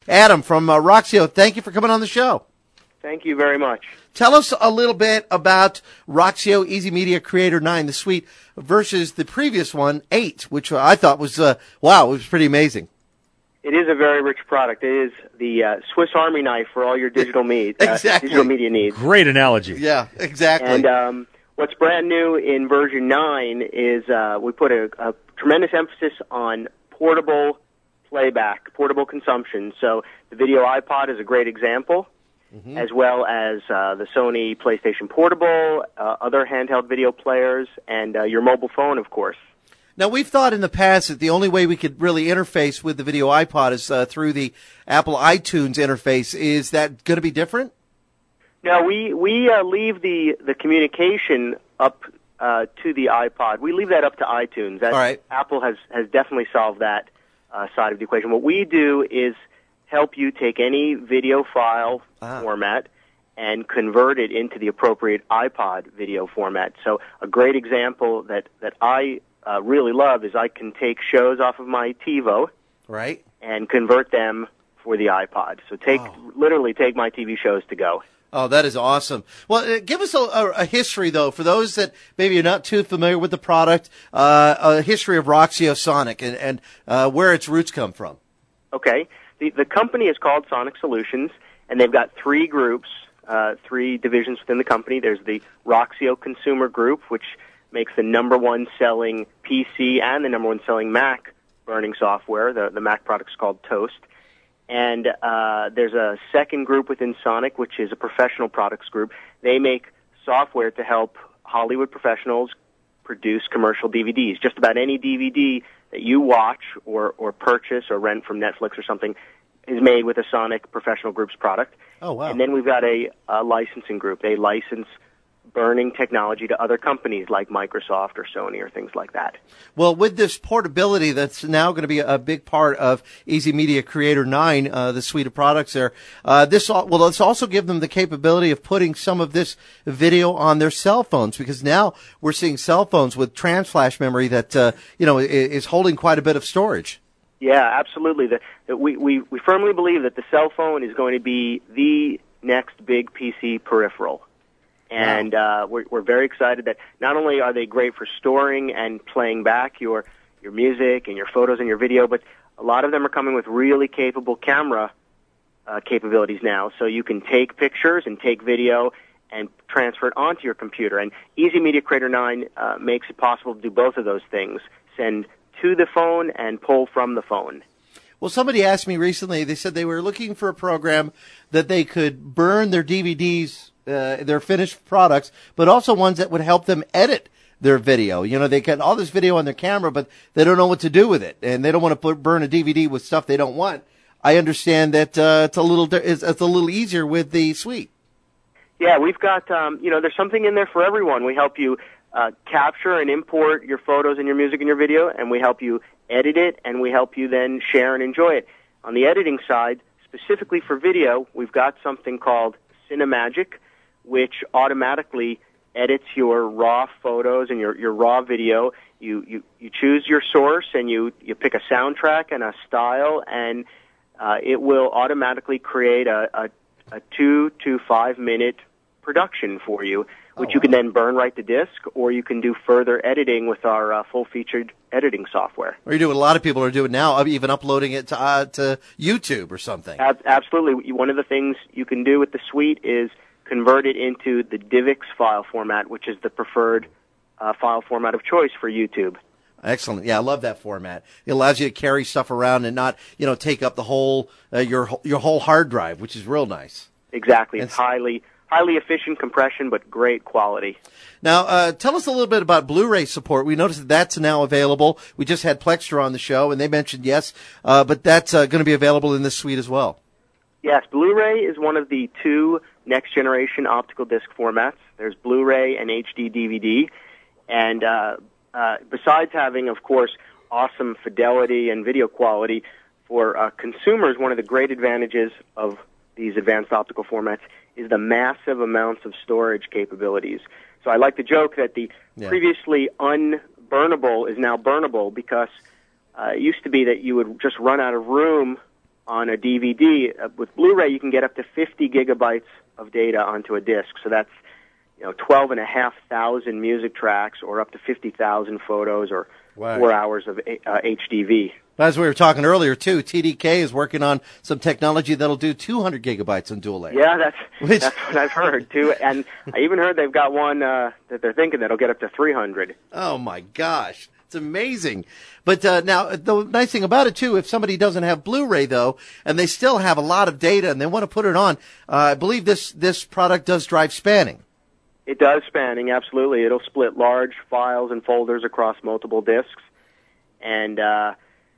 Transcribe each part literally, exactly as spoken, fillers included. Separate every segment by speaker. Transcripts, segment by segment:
Speaker 1: Adam from uh, Roxio, thank you for coming on the show.
Speaker 2: Thank you very much.
Speaker 1: Tell us a little bit about Roxio Easy Media Creator nine, the suite, versus the previous one, eight, which I thought was, uh, wow, it was pretty amazing.
Speaker 2: It is a very rich product. It is the uh, Swiss Army knife for all your digital, me- uh,
Speaker 1: exactly.
Speaker 2: digital media needs.
Speaker 3: Great analogy.
Speaker 1: Yeah, exactly.
Speaker 2: And um, what's brand new in version nine is uh, we put a, a tremendous emphasis on portable playback, portable consumption. So the Video iPod is a great example, mm-hmm. as well as uh, the Sony PlayStation Portable, uh, other handheld video players, and uh, your mobile phone, of course.
Speaker 1: Now, we've thought in the past that the only way we could really interface with the Video iPod is uh, through the Apple iTunes interface. Is that going to be different?
Speaker 2: No, we, we uh, leave the, the communication up uh, to the iPod. We leave that up to iTunes. That,
Speaker 1: All right.
Speaker 2: Apple has, has definitely solved that uh, side of the equation. What we do is help you take any video file ah. format and convert it into the appropriate iPod video format. So a great example that, that I uh, really love is I can take shows off of my TiVo
Speaker 1: right.
Speaker 2: and convert them for the iPod. So take oh. literally take my T V shows to go.
Speaker 1: Oh, that is awesome. Well, uh, give us a, a, a history, though, for those that maybe are not too familiar with the product, uh, a history of Roxio Sonic and, and uh, where its roots come from.
Speaker 2: Okay. The, the company is called Sonic Solutions, and they've got three groups, uh, three divisions within the company. There's the Roxio Consumer Group, which makes the number one selling P C and the number one selling Mac burning software. The, the Mac product's called Toast. And uh, there's a second group within Sonic, which is a professional products group. They make software to help Hollywood professionals produce commercial D V Ds. Just about any D V D that you watch or, or purchase or rent from Netflix or something is made with a Sonic Professional Group's product.
Speaker 1: Oh, wow.
Speaker 2: And then we've got a, a licensing group. They license burning technology to other companies like Microsoft or Sony or things like that.
Speaker 1: Well, with this portability that's now going to be a big part of Easy Media Creator nine, uh, the suite of products there, uh, this will let's also give them the capability of putting some of this video on their cell phones, because now we're seeing cell phones with trans flash memory that, uh, you know, is holding quite a bit of storage.
Speaker 2: Yeah, absolutely. The, the, we, we, we firmly believe that the cell phone is going to be the next big P C peripheral. And uh, we're, we're very excited that not only are they great for storing and playing back your, your music and your photos and your video, but a lot of them are coming with really capable camera uh, capabilities now. So you can take pictures and take video and transfer it onto your computer. And Easy Media Creator nine uh, makes it possible to do both of those things, send to the phone and pull from the phone.
Speaker 1: Well, somebody asked me recently, they said they were looking for a program that they could burn their D V Ds, uh, their finished products, but also ones that would help them edit their video. You know, they got all this video on their camera, but they don't know what to do with it, and they don't want to put, burn a D V D with stuff they don't want. I understand that uh, it's a little it's, it's a little easier with the suite.
Speaker 2: Yeah, we've got, um, you know, there's something in there for everyone. We help you uh, capture and import your photos and your music and your video, and we help you edit it, and we help you then share and enjoy it. On the editing side, specifically for video, we've got something called Cinemagic, which automatically edits your raw photos and your, your raw video. You, you, you choose your source, and you, you pick a soundtrack and a style, and uh, it will automatically create a, a, a two to five minute production for you, which oh, wow. you can then burn right to disk, or you can do further editing with our uh, full-featured editing software.
Speaker 1: Or you do what a lot of people are doing now, even uploading it to, uh, to YouTube or something.
Speaker 2: Ab- absolutely. One of the things you can do with the suite is convert it into the DivX file format, which is the preferred uh, file format of choice for YouTube.
Speaker 1: Excellent. Yeah, I love that format. It allows you to carry stuff around and not, you know, take up the whole uh, your your whole hard drive, which is real nice.
Speaker 2: Exactly.
Speaker 1: And
Speaker 2: it's highly highly efficient compression, but great quality.
Speaker 1: Now, uh, tell us a little bit about Blu-ray support. We noticed that that's now available. We just had Plextra on the show, and they mentioned yes, uh, but that's uh, going to be available in this suite as well.
Speaker 2: Yes, Blu-ray is one of the two next-generation optical disc formats. There's Blu-ray and H D D V D, and uh, uh, besides having, of course, awesome fidelity and video quality, for uh, consumers, one of the great advantages of these advanced optical formats is the massive amounts of storage capabilities. So I like to joke that the yeah. previously unburnable is now burnable, because uh, it used to be that you would just run out of room on a D V D. Uh, with Blu-ray, you can get up to fifty gigabytes of data onto a disc. So that's, you know, twelve and a half thousand music tracks, or up to fifty thousand photos, or
Speaker 1: wow.
Speaker 2: four hours of uh, H D V.
Speaker 1: As we were talking earlier, too, T D K is working on some technology that'll do two hundred gigabytes on dual layer.
Speaker 2: Yeah, that's
Speaker 1: Which...
Speaker 2: that's what I've heard, too. And I even heard they've got one uh, that they're thinking that'll get up to three hundred.
Speaker 1: Oh, my gosh. It's amazing. But uh, now, the nice thing about it, too, if somebody doesn't have Blu-ray, though, and they still have a lot of data and they want to put it on, uh, I believe this, this product does drive spanning.
Speaker 2: It does spanning, absolutely. It'll split large files and folders across multiple discs. And... Uh,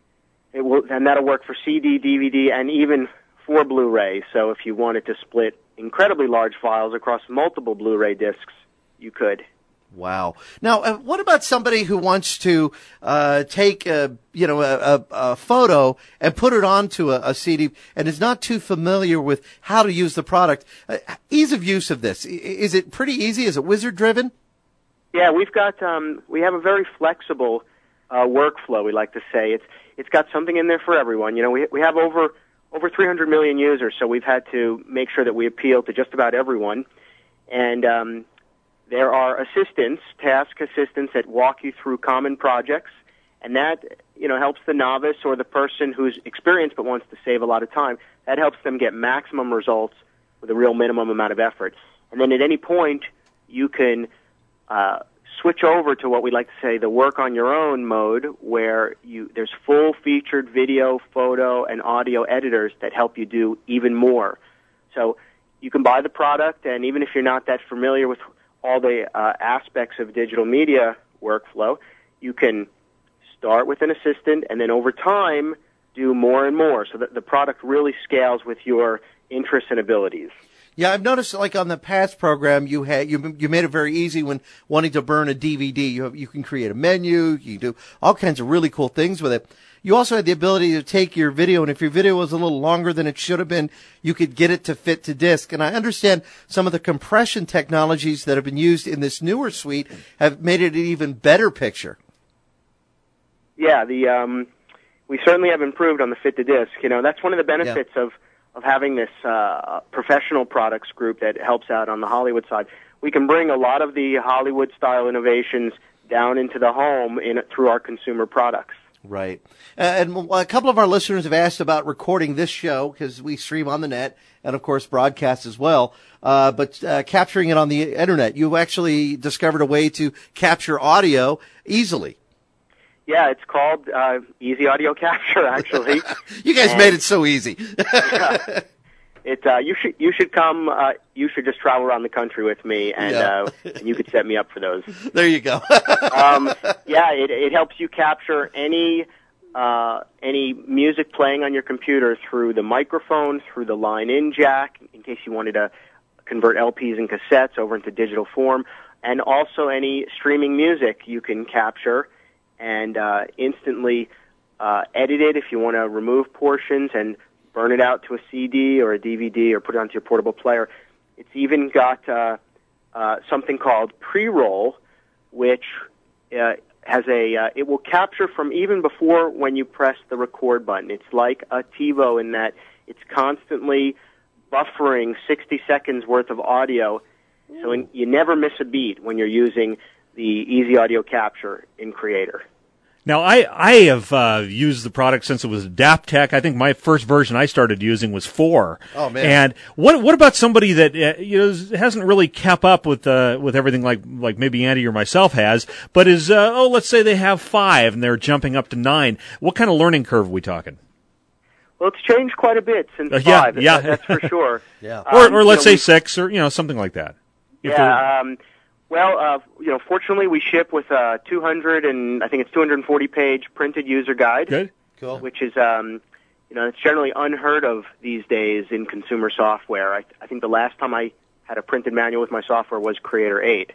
Speaker 2: It will, and that'll work for C D, D V D, and even for Blu-ray. So if you wanted to split incredibly large files across multiple Blu-ray discs, you could.
Speaker 1: Wow. Now, uh, what about somebody who wants to uh, take a, you know, a, a, a photo and put it onto a, a C D and is not too familiar with how to use the product? Uh, ease of use of this, is it pretty easy? Is it wizard-driven?
Speaker 2: Yeah, we've got um, we have a very flexible uh, workflow. We like to say it's it's got something in there for everyone. You know, we we have over over three hundred million users, so we've had to make sure that we appeal to just about everyone. And um, there are assistants, task assistants, that walk you through common projects, and that, you know, helps the novice or the person who's experienced but wants to save a lot of time. That helps them get maximum results with a real minimum amount of effort. And then at any point, you can uh, switch over to what we like to say the work on your own mode, where you there's full featured video, photo, and audio editors that help you do even more. So you can buy the product, and even if you're not that familiar with all the uh, aspects of digital media workflow, you can start with an assistant and then over time do more and more, so that the product really scales with your interests and abilities.
Speaker 1: Yeah, I've noticed, like on the past program, you had you you made it very easy when wanting to burn a D V D. You have, you can create a menu, you do all kinds of really cool things with it. You also had the ability to take your video, and if your video was a little longer than it should have been, you could get it to fit to disk. And I understand some of the compression technologies that have been used in this newer suite have made it an even better picture.
Speaker 2: Yeah, the um, we certainly have improved on the fit to disk. You know, that's one of the benefits yeah. of of having this uh, professional products group that helps out on the Hollywood side. We can bring a lot of the Hollywood-style innovations down into the home in through our consumer products.
Speaker 1: Right. Uh, and a couple of our listeners have asked about recording this show, because we stream on the net and, of course, broadcast as well, uh, but uh, capturing it on the Internet. You've actually discovered a way to capture audio easily.
Speaker 2: Yeah, it's called uh, Easy Audio Capture, actually.
Speaker 1: You guys and, made it so easy.
Speaker 2: yeah. It uh, you should you should come. Uh, you should just travel around the country with me, and,
Speaker 1: yeah.
Speaker 2: uh, and you could set me up for those.
Speaker 1: There you go.
Speaker 2: um, yeah, it it helps you capture any uh, any music playing on your computer through the microphone, through the line-in jack, in case you wanted to convert L Ps and cassettes over into digital form, and also any streaming music you can capture and uh, instantly uh, edit it if you want to remove portions and burn it out to a C D or a D V D or put it onto your portable player. It's even got uh, uh, something called pre-roll, which uh, has a uh, it will capture from even before when you press the record button. It's like a TiVo in that it's constantly buffering sixty seconds worth of audio, so in, you never miss a beat when you're using the Easy Audio Capture in Creator.
Speaker 3: Now, I, I have uh, used the product since it was Adaptec. I think my first version I started using was four.
Speaker 1: Oh, man.
Speaker 3: And what what about somebody that uh, you know hasn't really kept up with uh, with everything like like maybe Andy or myself has, but is, uh, oh, let's say they have five and they're jumping up to nine. What kind of learning curve are we talking?
Speaker 2: Well, it's changed quite a bit since
Speaker 3: uh, yeah,
Speaker 2: five.
Speaker 3: Yeah,
Speaker 2: that's for sure.
Speaker 1: yeah.
Speaker 3: Or, or
Speaker 2: um,
Speaker 3: let's
Speaker 2: you know,
Speaker 3: say six, or you know something like that.
Speaker 2: Yeah. Um, Well, uh, you know, fortunately, we ship with a two hundred and I think it's two hundred forty page printed user guide.
Speaker 3: Good,
Speaker 1: cool.
Speaker 2: Which is, um, you know, it's generally unheard of these days in consumer software. I, I think the last time I had a printed manual with my software was Creator eight.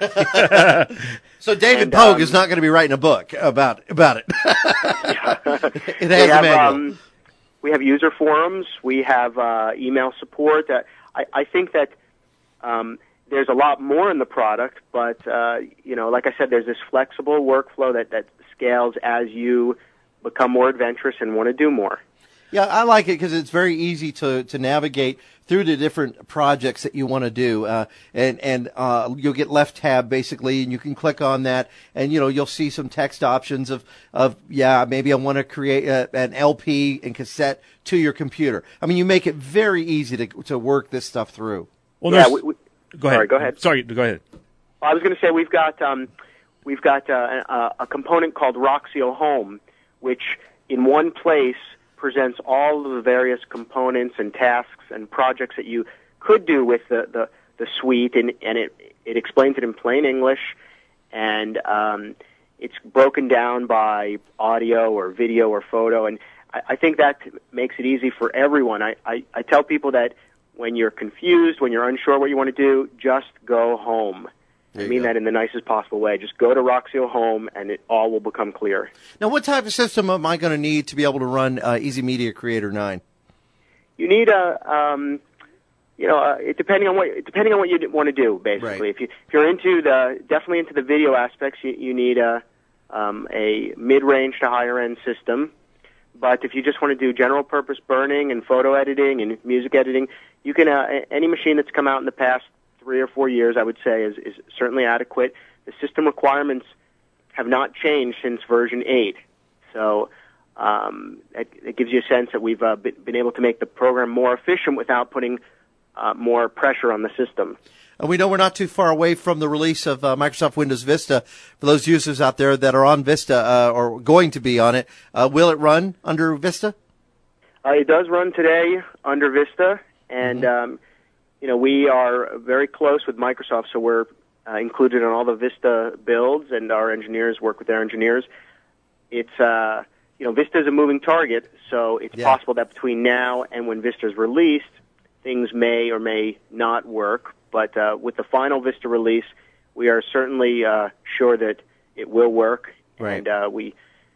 Speaker 1: So David
Speaker 2: and,
Speaker 1: Pogue
Speaker 2: um,
Speaker 1: is not going to be writing a book about about it. It has
Speaker 2: have,
Speaker 1: a manual.
Speaker 2: Um, we have user forums. We have uh, email support. Uh, I, I think that. Um, There's a lot more in the product, but, uh, you know, like I said, there's this flexible workflow that, that scales as you become more adventurous and want to do more.
Speaker 1: Yeah, I like it because it's very easy to, to navigate through the different projects that you want to do, uh, and and uh, you'll get left tab basically, and you can click on that, and you know you'll see some text options of of yeah maybe I want to create a, an L P and cassette to your computer. I mean, you make it very easy to to work this stuff through.
Speaker 3: Well,
Speaker 2: yeah, we, we,
Speaker 3: go ahead.
Speaker 2: Sorry, go ahead.
Speaker 3: Sorry, go ahead.
Speaker 2: I was going to say we've got um, we've got uh, a, a component called Roxio Home, which in one place presents all of the various components and tasks and projects that you could do with the, the, the suite, and, and it, it explains it in plain English, and um, it's broken down by audio or video or photo, and I, I think that makes it easy for everyone. I, I, I tell people that when you're confused, when you're unsure what you want to do, just go home. I mean that in the nicest possible way. Just go to Roxio Home, and it all will become clear.
Speaker 1: Now, what type of system am I going to need to be able to run uh, Easy Media Creator nine?
Speaker 2: You need a, um, you know, uh, it, depending on what depending on what you want to do. Basically,
Speaker 1: Right.
Speaker 2: if you if you're into the definitely into the video aspects, you, you need a um, a mid-range to higher-end system. But if you just want to do general-purpose burning and photo editing and music editing, you can uh, any machine that's come out in the past three or four years, I would say, is, is certainly adequate. The system requirements have not changed since version eight. So um, it, it gives you a sense that we've uh, been, been able to make the program more efficient without putting uh, more pressure on the system.
Speaker 1: And we know we're not too far away from the release of uh, Microsoft Windows Vista. For those users out there that are on Vista uh, or going to be on it, uh, will it run under Vista?
Speaker 2: Uh, it does run today under Vista, and mm-hmm. um, you know, we are very close with Microsoft, so we're uh, included in all the Vista builds, and our engineers work with their engineers. It's, uh, you know, Vista is a moving target, so it's
Speaker 1: yeah.
Speaker 2: possible that between now and when Vista is released, things may or may not work. But uh, with the final Vista release, we are certainly uh, sure that it will work,
Speaker 1: right.
Speaker 2: and uh, we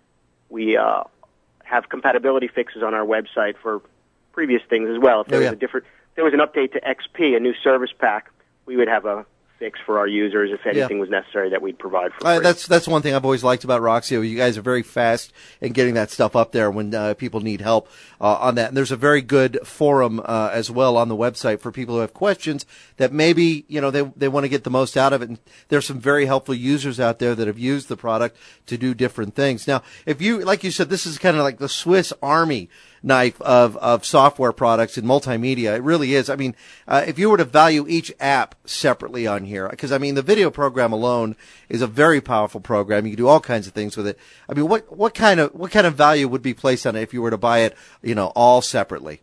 Speaker 2: we uh, have compatibility fixes on our website for previous things as well. If there
Speaker 1: oh,
Speaker 2: was
Speaker 1: yeah.
Speaker 2: a different there was an update to X P, a new service pack, we would have a fix for our users if anything
Speaker 1: yeah.
Speaker 2: was necessary that we'd provide for
Speaker 1: uh,
Speaker 2: free.
Speaker 1: That's that's one thing I've always liked about Roxio. You guys are very fast in getting that stuff up there when uh, people need help uh, on that. And there's a very good forum uh, as well on the website for people who have questions that maybe you know they they want to get the most out of it. And there's some very helpful users out there that have used the product to do different things. Now, if you like you said, this is kind of like the Swiss Army knife of, of software products and multimedia. It really is. I mean, uh, if you were to value each app separately on here, because I mean, the video program alone is a very powerful program. You can do all kinds of things with it. I mean, what, what kind of, what kind of value would be placed on it if you were to buy it, you know, all separately?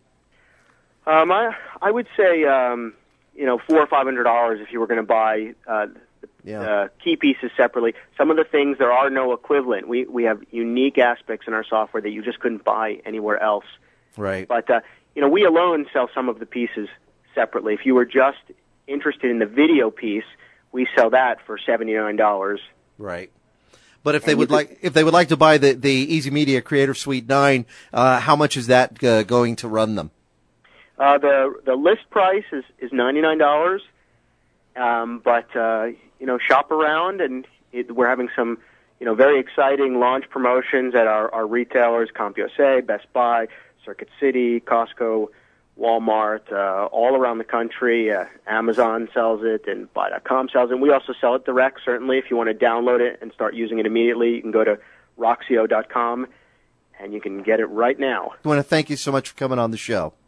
Speaker 2: Um, I, I would say, um, you know, four or five hundred dollars if you were going to buy, uh,
Speaker 1: Yeah.
Speaker 2: Uh, key pieces separately. Some of the things, there are no equivalent. We we have unique aspects in our software that you just couldn't buy anywhere else.
Speaker 1: Right.
Speaker 2: But, uh, you know, we alone sell some of the pieces separately. If you were just interested in the video piece, we sell that for seventy-nine dollars.
Speaker 1: Right. But if they
Speaker 2: And
Speaker 1: would
Speaker 2: could,
Speaker 1: like, if they would like to buy the, the Easy Media Creator Suite nine, uh, how much is that uh, going to run them?
Speaker 2: Uh, the the list price is, is ninety-nine dollars. Um, but, uh, you know, shop around, and it, we're having some, you know, very exciting launch promotions at our, our retailers, CompUSA, Best Buy, Circuit City, Costco, Walmart, uh, all around the country. Uh, Amazon sells it, and buy dot com sells it. And we also sell it direct, certainly. If you want to download it and start using it immediately, you can go to roxio dot com, and you can get it right now.
Speaker 1: I want to thank you so much for coming on the show.